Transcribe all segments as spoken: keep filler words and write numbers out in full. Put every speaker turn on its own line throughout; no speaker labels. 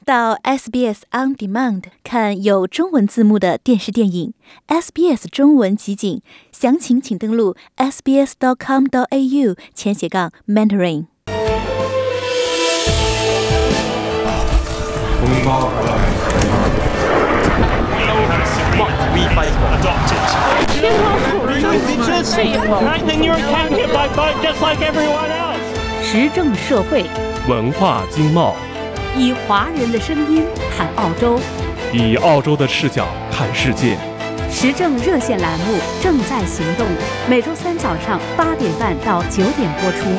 到 S B S On Demand 看有中文字幕的电视电影 S B S 中文集锦，详情请登录 s b s dot com dot a u 前斜杠 mentoring。
时政社会，
文化经贸，
以华人的声音谈澳洲，
以澳洲的视角看世界。
时政热线栏目正在行动，每周三早上八点半到九点播出。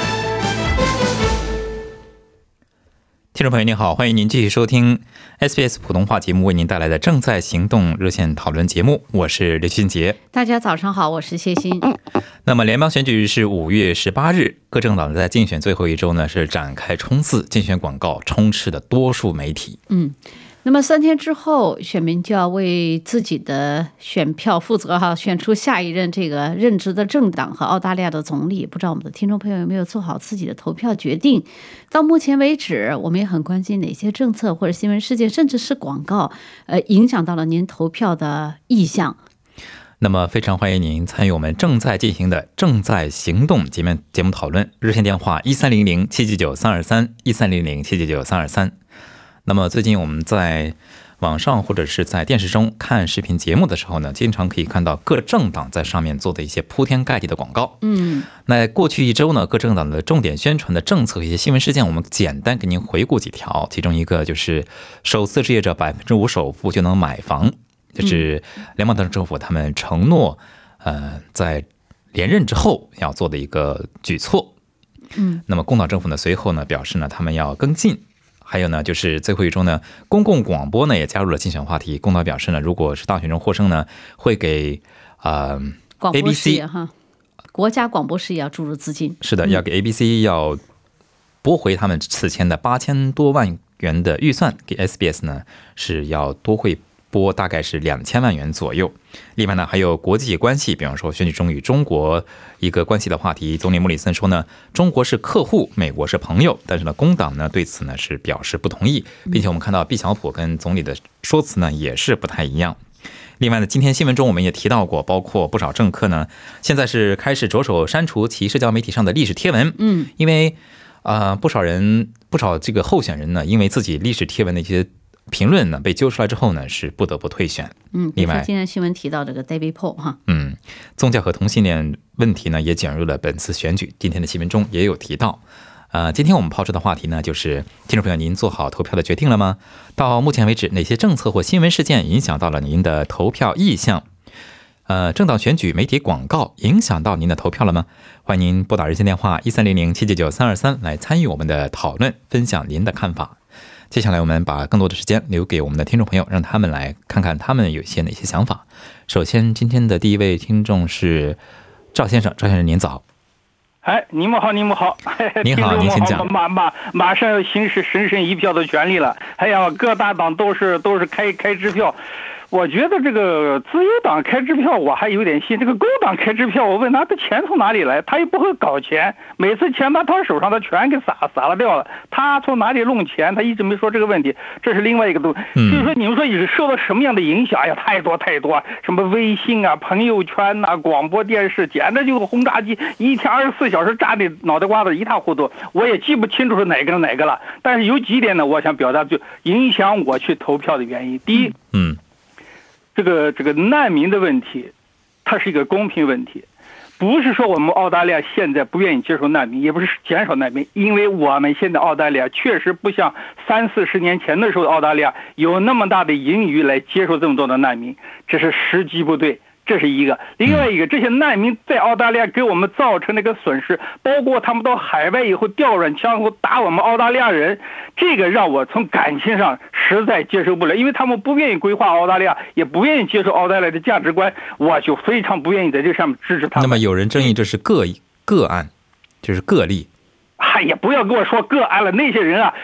听众朋友您好，欢迎您继续收听 S B S 普通话节目为您带来的正在行动热线讨论节目，我是刘俊杰。
大家早上好，我是谢欣。
那么联邦选举是五月十八日，各政党在竞选最后一周呢是展开冲刺，竞选广告充斥的多数媒体。
嗯，那么三天之后，选民就要为自己的选票负责哈，选出下一任这个任职的政党和澳大利亚的总理。不知道我们的听众朋友有没有做好自己的投票决定？到目前为止，我们也很关心哪些政策或者新闻事件，甚至是广告，呃，影响到了您投票的意向。
那么非常欢迎您参与我们正在进行的正在行动节目节目讨论，热线电话一三零零七九九三二三一三零零七九九三二三。那么最近我们在网上或者是在电视中看视频节目的时候呢，经常可以看到各政党在上面做的一些铺天盖地的广告。
嗯，
那过去一周呢，各政党的重点宣传的政策和一些新闻事件，我们简单给您回顾几条。其中一个就是首次置业者百分之五首付就能买房，这是联邦政府他们承诺，呃，在连任之后要做的一个举措。
嗯，
那么工党政府呢，随后呢表示呢，他们要跟进。还有呢，就是最后一周呢，公共广播呢也加入了竞选话题。工党表示呢，如果是大选中获胜呢，会给呃
A B C 哈，国家广播事业要注入资金。
是的，要给 A B C 要拨回他们此前的八千多万元的预算，给 S B S 呢是要多会拨大概是两千万元左右。另外呢，还有国际关系，比方说选举中与中国一个关系的话题，总理莫里森说呢，中国是客户，美国是朋友。但是呢，工党呢对此呢是表示不同意，并且我们看到毕晓普跟总理的说辞呢也是不太一样。另外呢，今天新闻中我们也提到过，包括不少政客呢，现在是开始着手删除其社交媒体上的历史贴文。
嗯，
因为啊、呃，不少人不少这个候选人呢，因为自己历史贴文的一些评论呢被揪出来之后呢，是不得不退选。
嗯，
另外
今天新闻提到这个 David Paul 哈，
嗯，宗教和同性恋问题呢也卷入了本次选举。今天的新闻中也有提到。呃，今天我们抛出的话题呢，就是听众朋友，您做好投票的决定了吗？到目前为止，哪些政策或新闻事件影响到了您的投票意向？呃，政党选举媒体广告影响到您的投票了吗？欢迎您拨打热线电话一三零零七九九三二三来参与我们的讨论，分享您的看法。接下来我们把更多的时间留给我们的听众朋友，让他们来看看他们有些哪些想法。首先，今天的第一位听众是赵先生，赵先生您早。
哎，你们好，你们好，
您好，您请讲。
马马马上要行使神圣一票的权利了。哎呀，各大党都是都是开开支票。我觉得这个自由党开支票我还有点信，这个工党开支票，我问他的钱从哪里来，他又不会搞钱，每次钱把他手上的全给撒撒了掉了，他从哪里弄钱，他一直没说这个问题，这是另外一个东西。所以说你们说你受到什么样的影响？哎呀，太多太多，什么微信啊、朋友圈呐、啊、广播电视，简直就是轰炸机，一天二十四小时炸的脑袋瓜子一塌糊涂，我也记不清楚是哪个哪个了。但是有几点呢，我想表达就影响我去投票的原因。第一，
嗯。
这个这个难民的问题，它是一个公平问题，不是说我们澳大利亚现在不愿意接受难民，也不是减少难民，因为我们现在澳大利亚确实不像三四十年前的时候澳大利亚有那么大的盈余来接受这么多的难民，这是时机不对。这是一个，另外一个，这些难民在澳大利亚给我们造成的一个损失，包括他们到海外以后调软枪后打我们澳大利亚人，这个让我从感情上实在接受不了，因为他们不愿意规划澳大利亚，也不愿意接受澳大利亚的价值观，我就非常不愿意在这上面支持他们。
那么有人争议这是个个案，就是个例。
哎呀，不要跟我说个案了，那些人啊。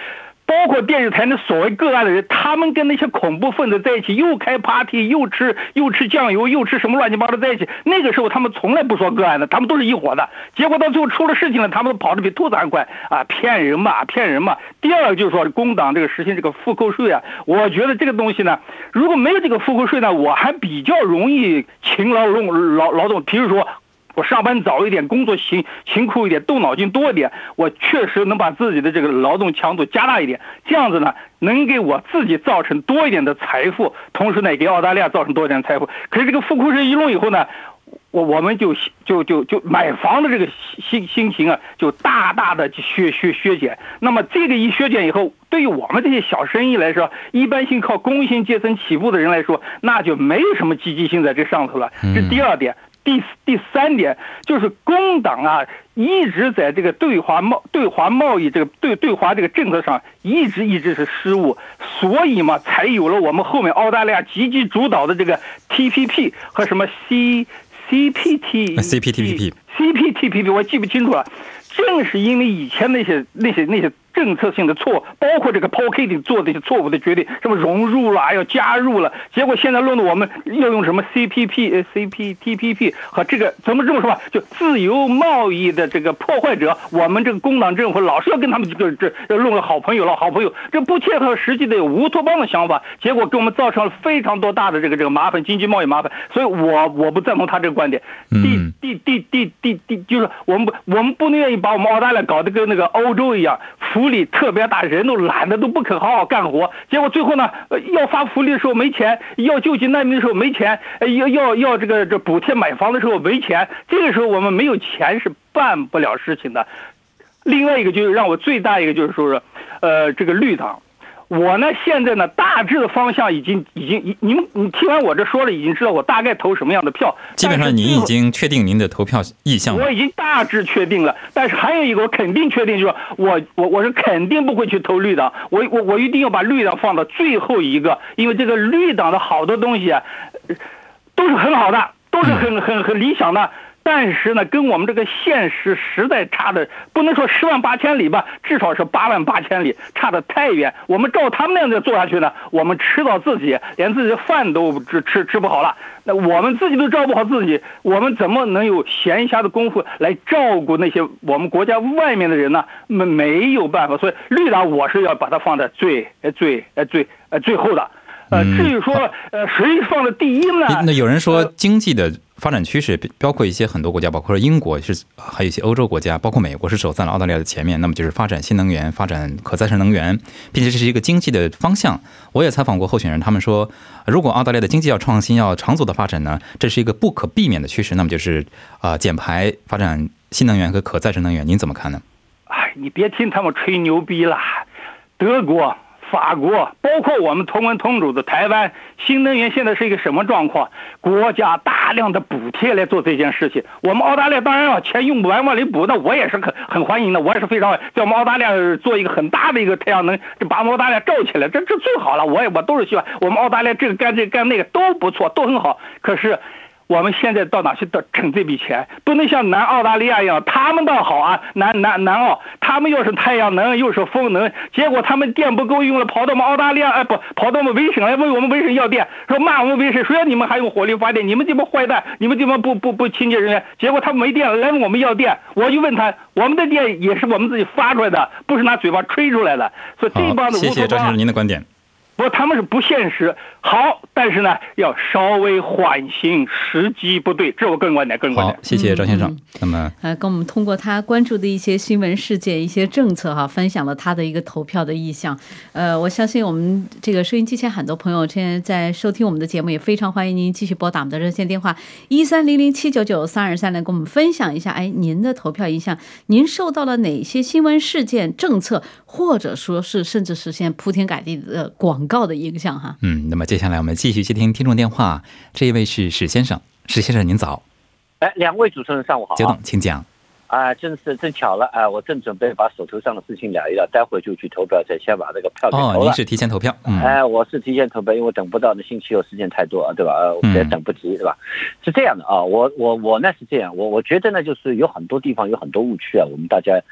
包括电视台那所谓个案的人，他们跟那些恐怖分子在一起，又开 party， 又吃又吃酱油，又吃什么乱七八糟在一起。那个时候他们从来不说个案的，他们都是一伙的。结果到最后出了事情了，他们都跑得比兔子还快啊！骗人嘛，骗人嘛。第二个就是说，工党这个实行这个复扣税啊，我觉得这个东西呢，如果没有这个复扣税呢，我还比较容易勤劳动劳劳动。比如说，我上班早一点，工作勤勤苦一点，动脑筋多一点，我确实能把自己的这个劳动强度加大一点，这样子呢，能给我自己造成多一点的财富，同时呢，也给澳大利亚造成多一点的财富。可是这个复扣税一弄以后呢，我我们就就就就买房的这个心心情啊，就大大的削削削减。那么这个一削减以后，对于我们这些小生意来说，一般性靠工薪阶层起步的人来说，那就没有什么积极性在这上头了。这第二点。第第三点就是工党啊，一直在这个对华贸对华贸易这个对对华这个政策上一直一直是失误，所以嘛，才有了我们后面澳大利亚积极主导的这个 T P P 和什么 C C P T
C P T P P
C P T P P 我记不清楚了。正是因为以前那些那些那些政策性的错误，包括这个 Paul Keating 做的一些错误的决定，什么融入了，要加入了，结果现在弄得我们要用什么 C P P、C P T P P 和这个怎么这么说吧，就自由贸易的这个破坏者，我们这个工党政府老是要跟他们这个这要弄个好朋友了，好朋友，这不切合实际的有乌托邦的想法，结果给我们造成了非常多大的这个这个麻烦，经济贸易麻烦，所以我我不赞同他这个观点。第第第第第第就是我们不我们不能愿意把我们澳大利亚搞得跟那个欧洲一样，福利特别大，人都懒得都不肯好好干活，结果最后呢，要发福利的时候没钱，要救济难民的时候没钱，要要要这个这补贴买房的时候没钱，这个时候我们没有钱是办不了事情的。另外一个就是让我最大一个就是说，呃，这个绿党。我呢，现在呢，大致的方向已经已经，你们你听完我这说了，已经知道我大概投什么样的票。
基本上您已经确定您的投票意向了。
我已经大致确定了，但是还有一个我肯定确定，就是我我我是肯定不会去投绿党，我我我一定要把绿党放到最后一个，因为这个绿党的好多东西啊，都是很好的，都是很很很理想的。但是呢，跟我们这个现实实在差的，不能说十万八千里吧，至少是八万八千里，差得太远。我们照他们那样子做下去呢，我们吃到自己连自己的饭都吃吃吃不好了。那我们自己都照顾好自己，我们怎么能有闲暇的功夫来照顾那些我们国家外面的人呢？没没有办法。所以绿党我是要把它放在最最呃最呃最后的。呃，至于说呃谁放在第一呢？
那有人说经济的发展趋势，包括一些很多国家，包括英国是，还有一些欧洲国家，包括美国是走在了澳大利亚的前面。那么就是发展新能源，发展可再生能源，并且这是一个经济的方向。我也采访过候选人，他们说，如果澳大利亚的经济要创新，要长足的发展呢，这是一个不可避免的趋势。那么就是啊、呃，减排、发展新能源和可再生能源，您怎么看呢？
哎，你别听他们吹牛逼了，德国。法国，包括我们同文同种的台湾，新能源现在是一个什么状况？国家大量的补贴来做这件事情。我们澳大利亚当然要钱用不完往里补，那我也是很很欢迎的，我也是非常在我们澳大利亚做一个很大的一个太阳能，就把我们澳大利亚罩起来，这这最好了。我也我都是希望我们澳大利亚这个干这个干那个都不错，都很好。可是。我们现在到哪去到挣这笔钱？不能像南澳大利亚一样，他们倒好啊，南南南澳，他们又是太阳能又是风能，结果他们电不够用了，跑到我们澳大利亚，哎不，跑到我们维省来问我们维省要电，说骂我们维省，说你们还用火力发电，你们这帮坏蛋，你们这帮不不不清洁人员，结果他们没电了，来问我们要电，我就问他，我们的电也是我们自己发出来的，不是拿嘴巴吹出来的，所以这帮的乌托邦。
谢谢张先生您的观点。
不过他们是不现实，好，但是呢，要稍微缓刑，时机不对，这我个人观点，个人观点。
好，谢谢张先生。
嗯、
那么，
呃，跟我们通过他关注的一些新闻事件、一些政策哈，分享了他的一个投票的意向。呃，我相信我们这个收音机前很多朋友现在在收听我们的节目，也非常欢迎您继续拨打我们的热线电话一三零零七九九三二三来跟我们分享一下，哎，您的投票意向，您受到了哪些新闻事件、政策，或者说是甚至实现铺天盖地的广告的影响哈。
嗯，那么接下来我们继续接听听众电话，这一位是史先生，史先生您早。
哎，两位主持人上午好。
久等，请讲。
啊，正是正巧了啊！我正准备把手头上的事情聊一聊，待会就去投票，再先把这个票给投了。
哦，您是提前投票？嗯，
哎，我是提前投票，因为我等不到那星期六时间太多啊，对吧？呃，我也等不及，对吧？是这样的啊，我我我呢是这样，我我觉得呢，就是有很多地方有很多误区啊，我们大家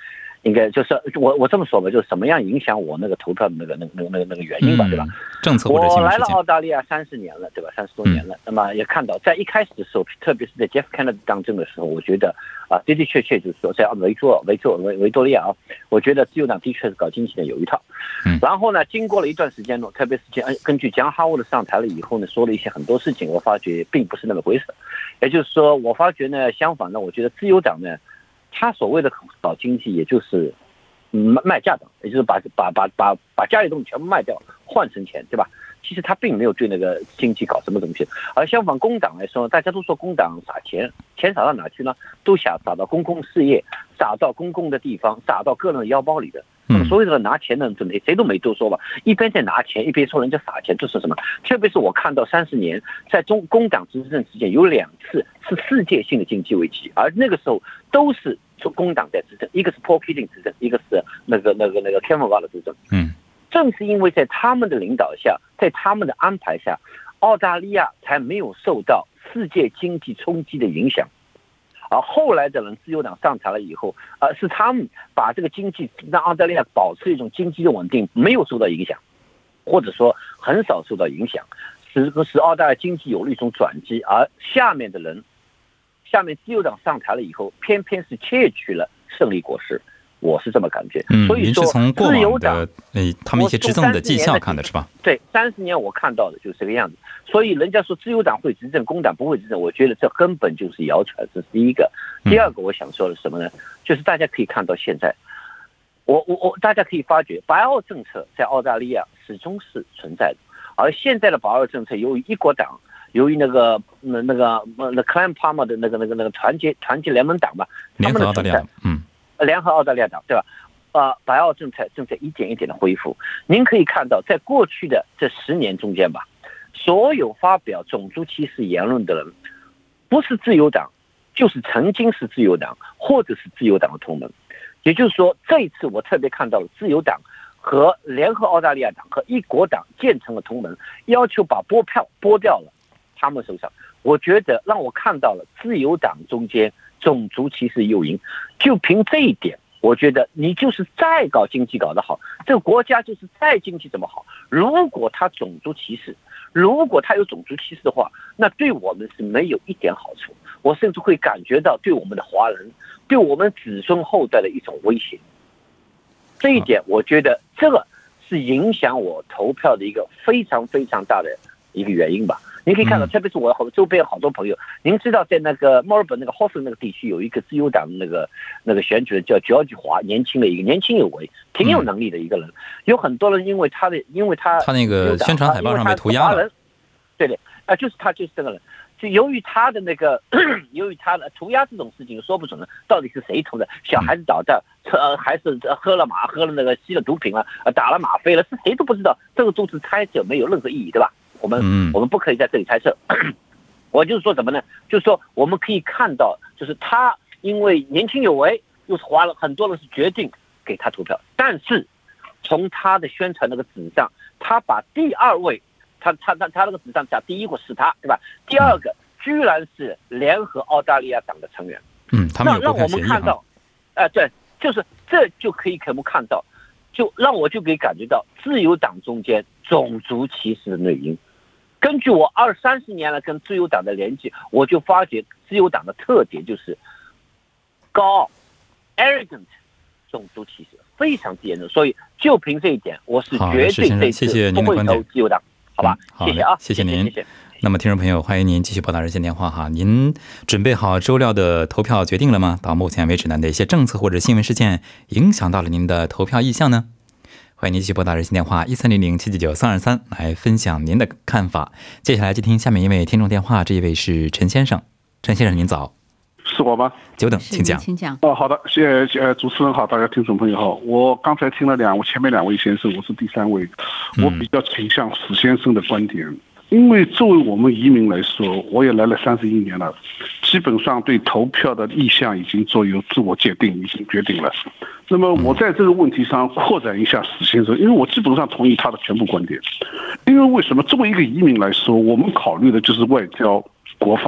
应该就是我我这么说吧，就是什么样影响我那个投票的那个那个那个那个那个原因吧，对吧？
政策或者新闻事件。
我来了澳大利亚三十年了，对吧？三十多年了，那么也看到在一开始的时候，特别是在 Jeff Kennedy 当政的时候，我觉得啊，的的确确就是说，在维多维多维维多利亚啊，我觉得自由党的确是搞经济的有一套。
嗯。
然后呢，经过了一段时间呢，特别是根据江哈沃的上台了以后呢，说了一些很多事情，我发觉并不是那么回事。也就是说，我发觉呢，相反呢，我觉得自由党呢，他所谓的搞经济，也就是卖卖家当，也就是把把把把把家里东西全部卖掉，换成钱，对吧？其实他并没有对那个经济搞什么东西，而相反，工党来说，大家都说工党撒钱，钱撒到哪去呢？都想撒到公共事业，撒到公共的地方，撒到个人的腰包里的。那么所有的拿钱的人，谁都没多说吧，一边在拿钱，一边说人家撒钱，这是什么？特别是我看到三十年在中工党执政之间有两次是世界性的经济危机，而那个时候都是工党在执政，一个是 Paul Keating 执政，一个是那个那个那个 Kevin Rudd 执政。
嗯。
正是因为在他们的领导下，在他们的安排下，澳大利亚才没有受到世界经济冲击的影响。而后来的人，自由党上台了以后，呃，是他们把这个经济让澳大利亚保持一种经济的稳定，没有受到影响，或者说很少受到影响，使使澳大利亚经济有了一种转机。而下面的人，下面自由党上台了以后，偏偏是窃取了胜利果实。我是这么感觉，
嗯，
所以说
从过往的
呃
他们一些执政的绩效看的是吧？
对，三十年我看到的就是这个样子。所以人家说自由党会执政，工党不会执政，我觉得这根本就是谣传，这是第一个。第二个我想说的是什么呢？就是大家可以看到现在，我我我大家可以发觉，白澳政策在澳大利亚始终是存在的，而现在的白澳政策由于一国党。由于那个那那个那 Clan Palmer 的那个那个那个团结团结联盟党吧，
联合澳大利亚，嗯，
联合澳大利亚党，对吧？呃，白澳政策正在一点一点的恢复。您可以看到，在过去的这十年中间吧，所有发表种族歧视言论的人，不是自由党，就是曾经是自由党，或者是自由党的同盟。也就是说，这一次我特别看到了自由党和联合澳大利亚党和一国党建成了同盟，要求把拨票拨掉了他们手上。我觉得让我看到了自由党中间种族歧视诱因，就凭这一点，我觉得你就是再搞经济搞得好，这个国家就是再经济怎么好，如果他种族歧视，如果他有种族歧视的话，那对我们是没有一点好处。我甚至会感觉到对我们的华人，对我们子孙后代的一种威胁。这一点，我觉得这个是影响我投票的一个非常非常大的一个原因吧。你可以看到，特别是我好周边好多朋友，您知道在那个墨尔本那个 Hawthorne 那个地区有一个自由党那个那个选举人叫 George 华，年轻的一个年轻有为、挺有能力的一个人。有很多人因为他的，因为他
他那个宣传海报上被涂鸦了，
对的，啊，就是他就是这个人。就由于他的那个，由于他的涂鸦这种事情说不准了，到底是谁涂的？小孩子捣蛋，呃，还是喝了马，喝了那个吸了毒品了，打了吗啡了，是谁都不知道，这个都是猜测，没有任何意义，对吧？我们、嗯、我们不可以在这里猜测。我就是说什么呢？就是说我们可以看到，就是他因为年轻有为，又是花了很多人是决定给他投票，但是从他的宣传那个纸上，他把第二位。他他他他那个纸上讲第一个是他，对吧？第二个居然是联合澳大利亚党的成员。
嗯，他们有
让我们看到，哎、呃，对，就是这就可以可以看到，就让我就可以感觉到自由党中间种族歧视的内因。根据我二三十年来跟自由党的联系，我就发觉自由党的特点就是高傲 ，arrogant， 种族歧视非常之严重。所以就凭这一点，我是绝对这次不会投自由党。好吧，
好
谢谢啊，
谢谢您。
谢谢谢谢。
那么，听众朋友，欢迎您继续拨打热线电话哈。您准备好周六的投票决定了吗？到目前为止呢，哪些政策或者新闻事件影响到了您的投票意向呢？欢迎您继续拨打热线电话一三零零七九九三二三来分享您的看法。接下来接听下面一位听众电话，这一位是陈先生。陈先生，您早。
是我吗？
久等，请讲。
请讲。
哦，好的，谢谢呃主持人好，大家听众朋友好。我刚才听了两位前面两位先生，我是第三位，我比较倾向史先生的观点，嗯、因为作为我们移民来说，我也来了三十一年了，基本上对投票的意向已经做有自我界定，已经决定了。那么我在这个问题上扩展一下史先生，因为我基本上同意他的全部观点。因为为什么？作为一个移民来说，我们考虑的就是外交、国防、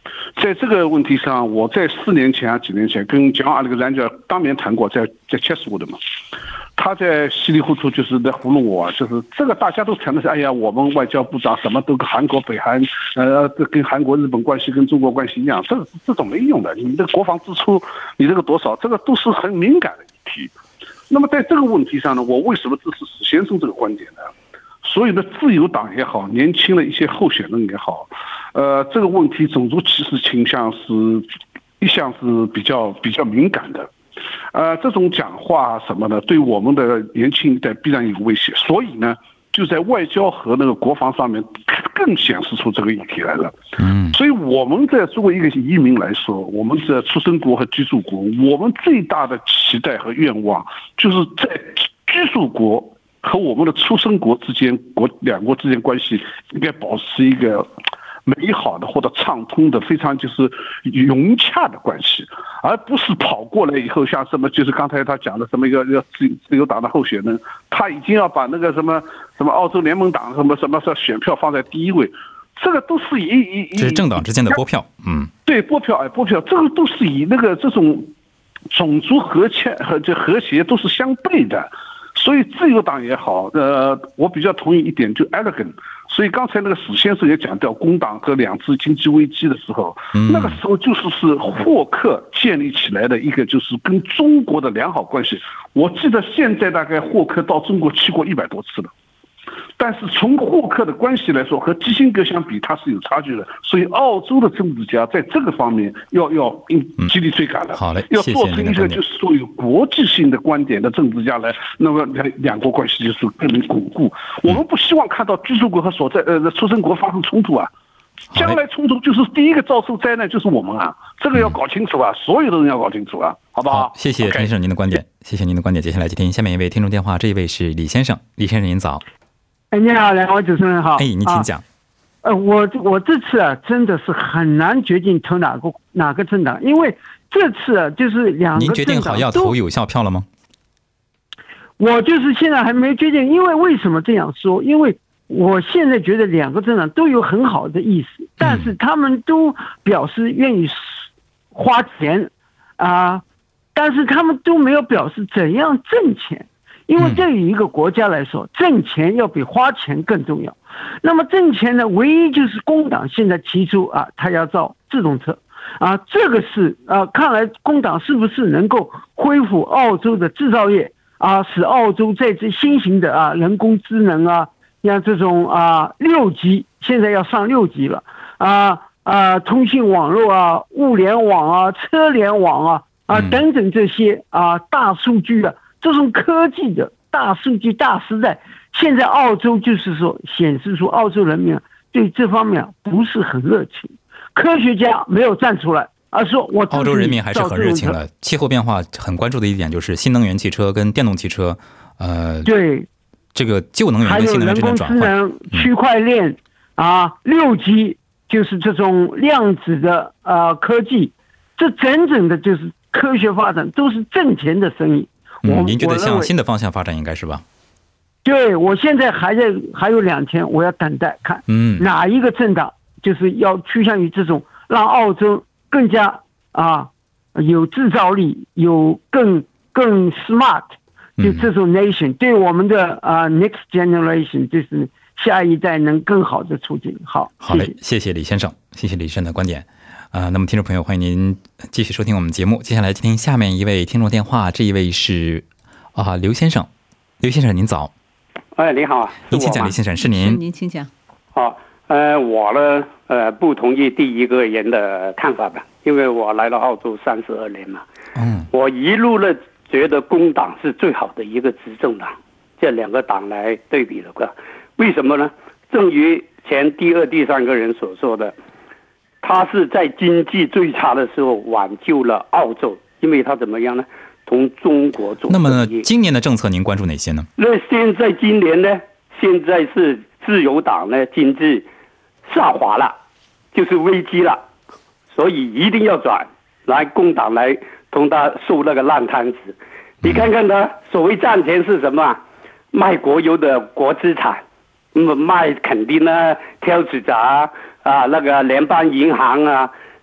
在这个问题上，我在四年前啊几年前跟蒋阿里个冉家当面谈过，在在切实我的嘛。他在稀里糊涂就是在糊弄我，就是这个大家都谈的是，哎呀，我们外交部长什么都跟韩国、北韩，呃，跟韩国、日本关系跟中国关系一样，这这种没用的。你这个国防支出，你这个多少，这个都是很敏感的议题。那么在这个问题上呢，我为什么支持史先生这个观点呢？所有的自由党也好，年轻的一些候选人也好，呃，这个问题种族歧视倾向是一向是比较比较敏感的。呃，这种讲话什么的，对我们的年轻一代必然有威胁，所以呢，就在外交和那个国防上面更显示出这个议题来了。嗯，所以我们在作为一个移民来说，我们的出生国和居住国，我们最大的期待和愿望，就是在居住国和我们的出生国之间，国两国之间关系应该保持一个美好的或者畅通的非常就是融洽的关系，而不是跑过来以后像什么就是刚才他讲的什么一个自自由党的候选人，他已经要把那个什么什么澳洲联盟党什么什么选票放在第一位，这个都是以以
这是政党之间的拨票，嗯，
对，拨票哎拨票，这个都是以那个这种种族和谐和这和谐都是相悖的。所以自由党也好，呃，我比较同意一点，就 elegant。所以刚才那个史先生也讲到，工党和两次经济危机的时候，嗯、那个时候就是是霍克建立起来的一个就是跟中国的良好关系。我记得现在大概霍克到中国去过一百多次了。但是从霍克的关系来说，和基辛格相比，他是有差距的。所以澳洲的政治家在这个方面要要极力追赶的。
好嘞，
要做成一个就是说有国际性的观点的政治家来，那么两国关系就是更能巩固。我们不希望看到居住国和所在呃出生国发生冲突啊。将来冲突就是第一个遭受灾难就是我们啊，这个要搞清楚啊，所有的人要搞清楚啊，好不好？
好，谢谢陈先生您的观点，谢谢您的观点。接下来接听下面一位听众电话，这一位是李先生，李先生您早。
哎，你好，两位主持人好。
哎，你请讲。啊、
呃，我我这次啊，真的是很难决定投哪个哪个政党，因为这次啊，就是两个政党。您
决定好要投有效票了吗？
我就是现在还没决定，因为为什么这样说？因为我现在觉得两个政党都有很好的意思，但是他们都表示愿意花钱啊、呃，但是他们都没有表示怎样挣钱。因为对于一个国家来说，挣钱要比花钱更重要。那么挣钱呢，唯一就是工党现在提出啊，他要造自动车啊，这个是啊，看来工党是不是能够恢复澳洲的制造业啊，使澳洲在这新型的啊人工智能啊，像这种啊六级现在要上六级了啊啊，通信网络啊、物联网啊、车联网啊啊等等这些啊大数据啊。这种科技的大数据大时代，现在澳洲就是说显示出澳洲人民对这方面不是很热情，科学家没有站出来，而说我
澳洲人民还是很热情的。气候变化很关注的一点就是新能源汽车跟电动汽车，呃，
对
这个旧能源跟新能源之间转换，
还有人工智能、区块链、嗯、啊，六 G 就是这种量子的呃科技，这整整的就是科学发展都是挣钱的生意。
嗯，您觉得向新的方向发展应该是吧？
对，我现在还在还有两天，我要等待看，嗯，哪一个政党就是要趋向于这种让澳洲更加啊有制造力，有更更 smart， 就这种 nation、嗯、对我们的啊 next generation 就是下一代能更好的促进。好，
好嘞，谢谢李先生，谢谢李先生的观点。啊、呃，那么听众朋友，欢迎您继续收听我们节目。接下来接听下面一位听众电话，这一位是啊、呃、刘先生，刘先生您早。
哎，你好，
您请讲，刘先生是您。
您请讲。
好，呃，我呢，呃，不同意第一个人的看法吧，因为我来了澳洲三十二年嘛，嗯，我一路呢觉得工党是最好的一个执政党，这两个党来对比的话，为什么呢？正如前第二、第三个人所说的。他是在经济最差的时候挽救了澳洲，因为他怎么样呢？同中国做。
那么今年的政策您关注哪些呢？
那现在今年呢？现在是自由党呢经济下滑了，就是危机了，所以一定要转来工党来同他收那个烂摊子。你看看他所谓赚钱是什么？卖国有的国资产，那么卖垦丁啊、挑子闸啊、那个联邦银行啊，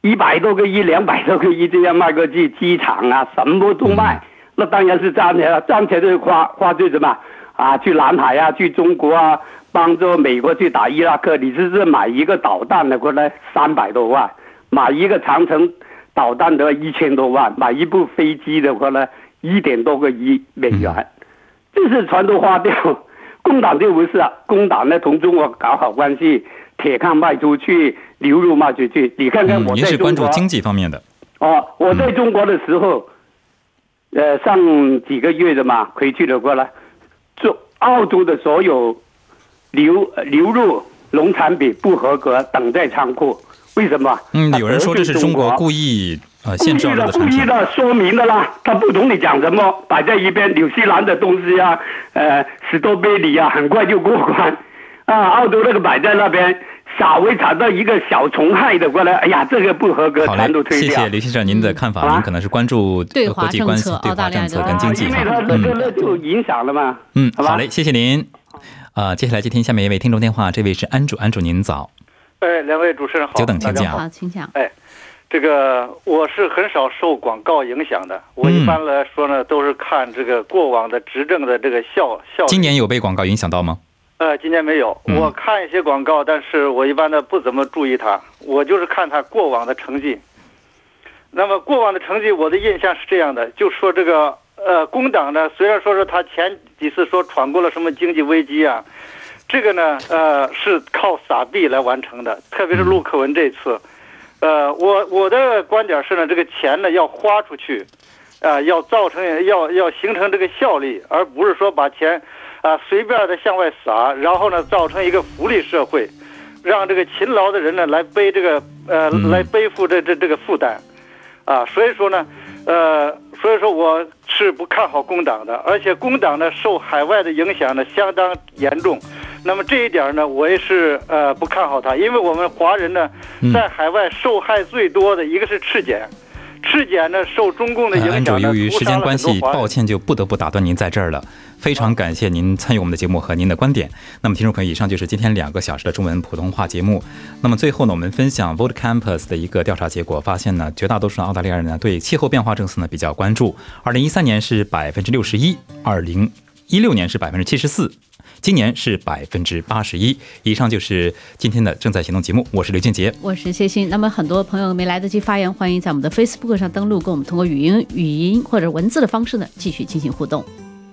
一百多个亿、两百多个亿这样卖过去，机场啊什么都卖，嗯、那当然是赚钱了。赚钱就花花去什么啊？去南海啊，去中国啊，帮助美国去打伊拉克。你只是买一个导弹的过来三百多万，买一个长城导弹的一千多万，买一部飞机的话呢，一点多个亿美元，嗯、这是全都花掉。共党就不是啊，共党呢同中国搞好关系，铁矿卖出去，流入卖出去。你看看我在中国，嗯、
您是关注经济方面的
哦。我在中国的时候，嗯、呃，上几个月的嘛，回去了过来，做澳洲的所有流流入农产品不合格，等在仓库。为什么？
嗯，有人说这是中国故意呃限制澳洲的产品。
故意的说明的啦，他不懂你讲什么，摆在一边。纽西兰的东西啊，呃，史多贝里啊，很快就过关。啊，澳洲那个摆在那边，稍微查到一个小虫害的过来，哎呀，这个不合格，全都推掉。
谢谢刘先生您的看法，嗯、您可能是关注国际关系、对华政策跟经济哈。
因为它这个就影响了嘛。
嗯，好嘞，谢谢您。呃，接下来接听下面一位听众电话，这位是安主，安主您早。
哎，两位主持人好，
久等请讲。
好，请讲。
哎，这个我是很少受广告影响的，我一般来说呢，嗯、都是看这个过往的执政的这个效效。
今年有被广告影响到吗？
呃，今年没有，嗯、我看一些广告，但是我一般的不怎么注意它，我就是看它过往的成绩。那么过往的成绩，我的印象是这样的，就说这个呃，工党呢，虽然说是他前几次说闯过了什么经济危机啊。这个呢，呃，是靠撒币来完成的，特别是陆克文这次，呃，我我的观点是呢，这个钱呢要花出去，啊、呃，要造成要要形成这个效力，而不是说把钱啊、呃、随便的向外撒，然后呢造成一个福利社会，让这个勤劳的人呢来背这个呃来背负这这这个负担，啊，所以说呢，呃，所以说我是不看好工党的，而且工党呢受海外的影响呢相当严重。那么这一点呢，我也是呃不看好它，因为我们华人呢，在海外受害最多的一个是赤柬，赤柬呢受中共的影响呢，
安主，由于时间关系，抱歉就不得不打断您在这儿了。非常感谢您参与我们的节目和您的观点。那么听众朋友，以上就是今天两个小时的中文普通话节目。那么最后呢，我们分享 Vote Campus 的一个调查结果，发现呢，绝大多数的澳大利亚人呢对气候变化政策呢比较关注。二零一三年是百分之六十一，二零一六年是百分之七十四。今年是百分之八十一。以上就是今天的正在行动节目，我是刘俊杰，
我是谢欣。那么很多朋友没来得及发言，欢迎在我们的 Facebook 上登录，跟我们通过语音、语音或者文字的方式呢继续进行互动。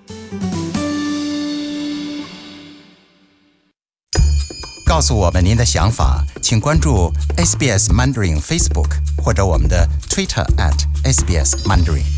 告诉我们您的想法，请关注 S B S Mandarin Facebook 或者我们的 Twitter at S B S Mandarin。